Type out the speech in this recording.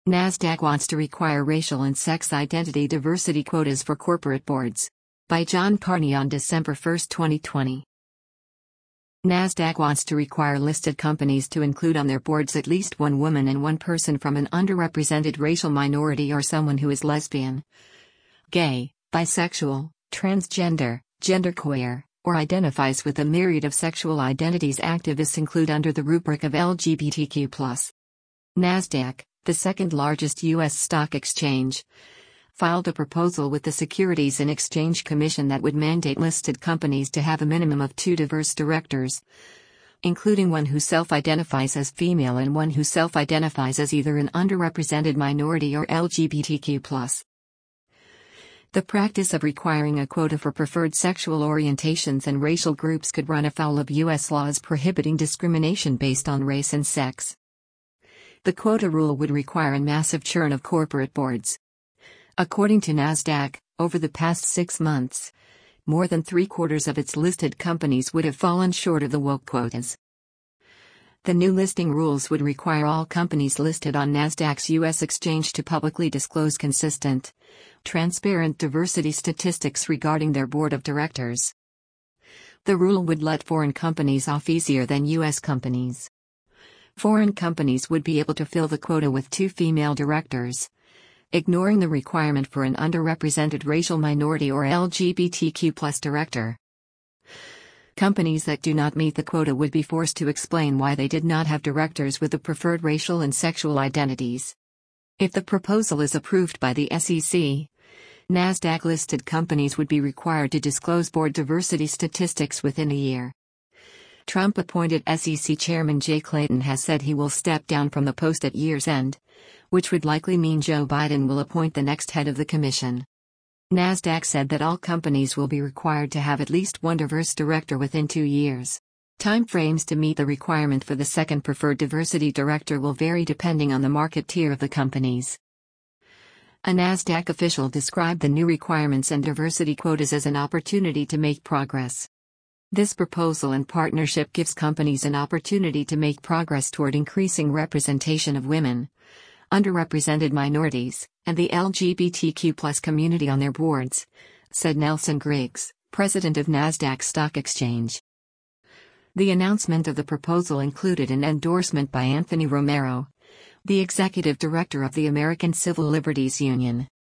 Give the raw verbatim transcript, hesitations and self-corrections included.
NASDAQ wants to require racial and sex identity diversity quotas for corporate boards. By John Carney on December first, twenty twenty. NASDAQ wants to require listed companies to include on their boards at least one woman and one person from an underrepresented racial minority or someone who is lesbian, gay, bisexual, transgender, genderqueer, or identifies with a myriad of sexual identities. Activists include under the rubric of L G B T Q plus. NASDAQ, the second largest U S stock exchange, filed a proposal with the Securities and Exchange Commission that would mandate listed companies to have a minimum of two diverse directors, including one who self-identifies as female and one who self-identifies as either an underrepresented minority or L G B T Q plus. The practice of requiring a quota for preferred sexual orientations and racial groups could run afoul of U S laws prohibiting discrimination based on race and sex. The quota rule would require a massive churn of corporate boards. According to NASDAQ, over the past six months, more than three-quarters of its listed companies would have fallen short of the woke quotas. The new listing rules would require all companies listed on NASDAQ's U S exchange to publicly disclose consistent, transparent diversity statistics regarding their board of directors. The rule would let foreign companies off easier than U S companies. Foreign companies would be able to fill the quota with two female directors, ignoring the requirement for an underrepresented racial minority or L G B T Q plus director. Companies that do not meet the quota would be forced to explain why they did not have directors with the preferred racial and sexual identities. If the proposal is approved by the S E C, NASDAQ-listed companies would be required to disclose board diversity statistics within a year. Trump-appointed S E C Chairman Jay Clayton has said he will step down from the post at year's end, which would likely mean Joe Biden will appoint the next head of the commission. NASDAQ said that all companies will be required to have at least one diverse director within two years. Timeframes to meet the requirement for the second preferred diversity director will vary depending on the market tier of the companies. A NASDAQ official described the new requirements and diversity quotas as an opportunity to make progress. This proposal and partnership gives companies an opportunity to make progress toward increasing representation of women, underrepresented minorities, and the L G B T Q plus community on their boards, said Nelson Griggs, president of NASDAQ Stock Exchange. The announcement of the proposal included an endorsement by Anthony Romero, the executive director of the American Civil Liberties Union.